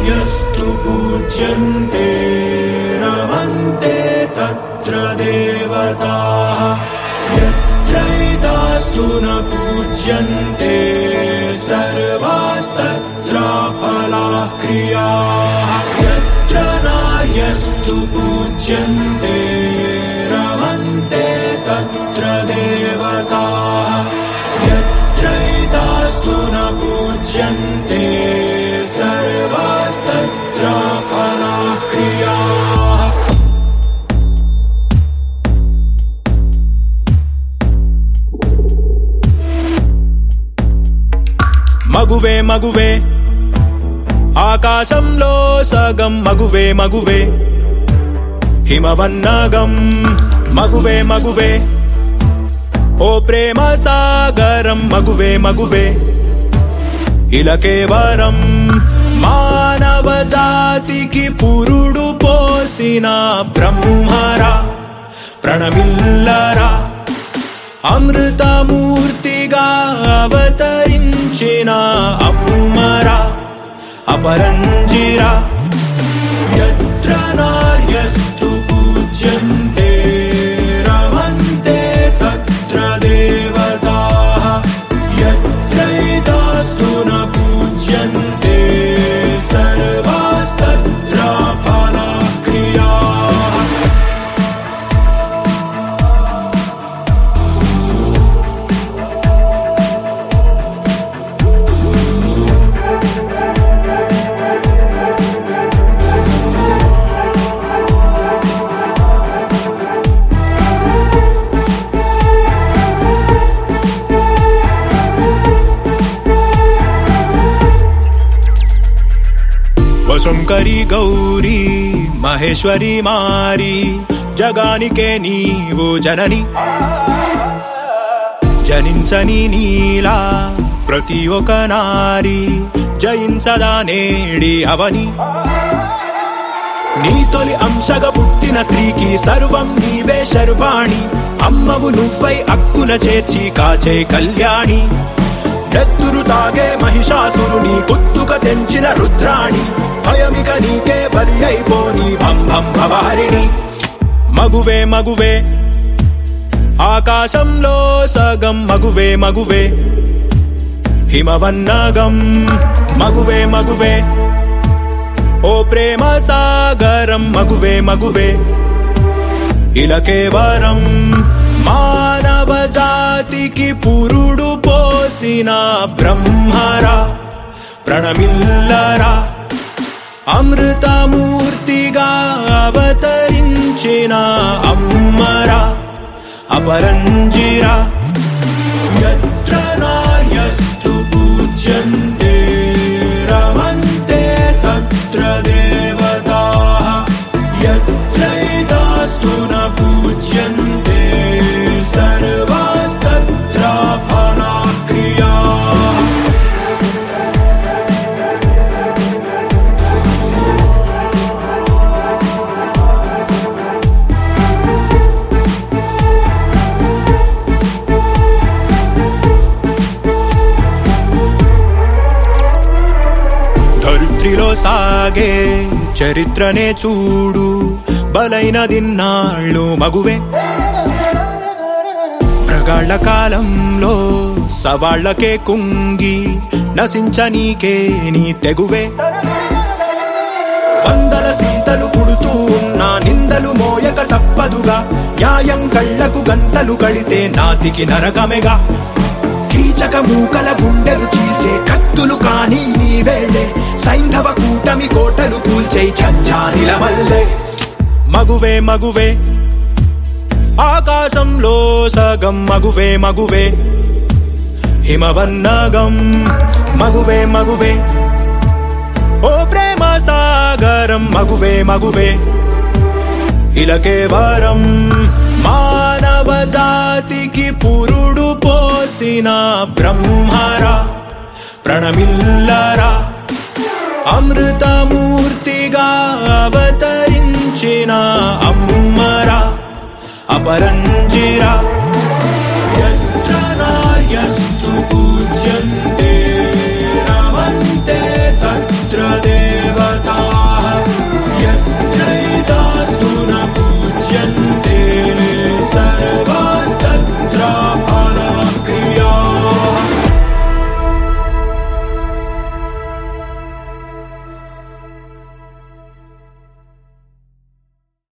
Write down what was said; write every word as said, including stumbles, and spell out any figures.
नार्यस्तु पूज्यन्ते रमन्ते तत्र देवताः यत्रैतास्तु न पूज्यन्ते सर्वास्तत्राफलाः क्रियाः यत्र नार्यस्तु पूज्यन्ते रमन्ते तत्र देवताः यत्रैतास्तु न पूज्यन्ते सर्वास्तत्राफलाः क्रियाः మగువే మగువే ఆకాశంలో సగం మగువే మగువే హిమవన్నగం మగువే మగువే ఓ ప్రేమ సాగరం మగువే మగువే ఇలా కేవలం మానవ జాతికి పురుడు పోసిన బ్రహ్మరా ప్రణమిల్లరా అమృతమూర్తిగా అవతరించిన అమ్మరా అపరంజిరా యత్ర నార్యస్తు పూజ్యంతే రమంతే తత్ర దేవతాః యత్రైతాస్తు న పూజ్యంతే సర్వాస్తత్రాఫలాః క్రియాః శంకరి గౌరీ మహేశ్వరి మారి జగానికే నీవు జనని జనించని నీలా ప్రతి ఒక్క నారి జయించదా నేడి అవని నీ తొలి అంశగా పుట్టిన స్త్రీకి సర్వం నీవే శర్వాణి అమ్మవు నువ్వై అక్కున చేర్చి కాచే కళ్యాణి నెత్తురు తాగే మహిషాసురుని గుత్తుక తెంచిన రుద్రాణి భయమిక నీకే బలి అయిపోని భం భం భవారిణి మగువే మగువే ఆకాశంలో సగం మగువే మగువే హిమవన్నగం మగువే మగువే ఓ ప్రేమ సాగరం మగువే మగువే ఇలా కేవలం మానవ జాతికి పురుడు పోసిన బ్రహ్మరా ప్రణమిల్లరా అమృతమూర్తిగా అవతరించిన అమ్మరా అపరంజిరా యత్ర నార్యస్తు పూజ్యంతే రమంతే తత్ర దేవతాః యత్రైతాస్తు న పూజ్యంతే సర్వాస్తత్రాఫలాః క్రియాః ధరిత్రిలో సాగే చరిత్రనే చూడు బలైన దిన్నాళ్ళు మగువే మృగాళ్ల కాలంలో సవాళ్లకే కుంగి నశించనీకే నీ తెగువే వందల సీతలు పుడుతూ ఉన్న నిందలు మోయక తప్పదుగా న్యాయం కళ్లకు గంటలు కడితే నాతికి నరకమెగా కీచక మూకల గుండెలు చీల్చే కత్తులు కానీ నీవేళ్లే సైంధవ కూటమి కోటలు కూల్చే ఝంఝానిల వల్లే మగువే మగువే ఆకాశంలో సగం మగువే మగువే హిమవన్నగం మగువే మగువే ఓ ప్రేమ సాగరం మగువే మగువే ఇలా కేవలం మానవ జాతికి పురుడు పోసిన బ్రహ్మరా ప్రణమిల్లరా అమృతమూర్తిగా అవతరించిన అమ్మరా అపరంజిరా యత్ర నార్యస్తు